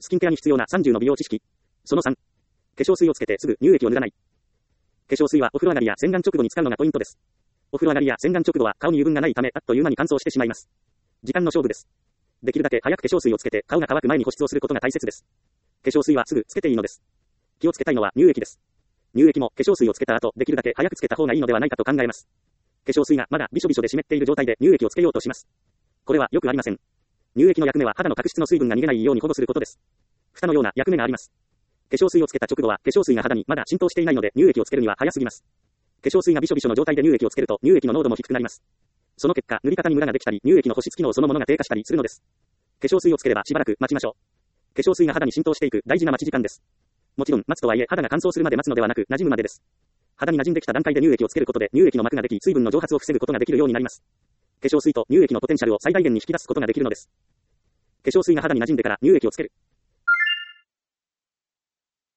スキンケアに必要な30の美容知識。その3。化粧水をつけてすぐ乳液を塗らない。化粧水はお風呂上がりや洗顔直後に使うのがポイントです。お風呂上がりや洗顔直後は顔に油分がないためあっという間に乾燥してしまいます。時間の勝負です。できるだけ早く化粧水をつけて顔が乾く前に保湿をすることが大切です。化粧水はすぐつけていいのです。気をつけたいのは乳液です。乳液も化粧水をつけた後できるだけ早くつけた方がいいのではないかと考えます。化粧水がまだびしょびしょで湿っている状態で乳液をつけようとします。これはよくありません。乳液の役目は肌の角質の水分が逃げないように保護することです。蓋のような役目があります。化粧水をつけた直後は化粧水が肌にまだ浸透していないので乳液をつけるには早すぎます。化粧水がびしょびしょの状態で乳液をつけると乳液の濃度も低くなります。その結果、塗り方にムラができたり、乳液の保湿機能そのものが低下したりするのです。化粧水をつければしばらく待ちましょう。化粧水が肌に浸透していく大事な待ち時間です。もちろん待つとはいえ肌が乾燥するまで待つのではなく馴染むまでです。肌に馴染んできた段階で乳液をつけることで乳液の膜ができ水分の蒸発を防ぐことができるようになります。化粧水と乳液のポテンシャルを最大限に引き出すことができるのです。化粧水が肌に馴染んでから乳液をつける。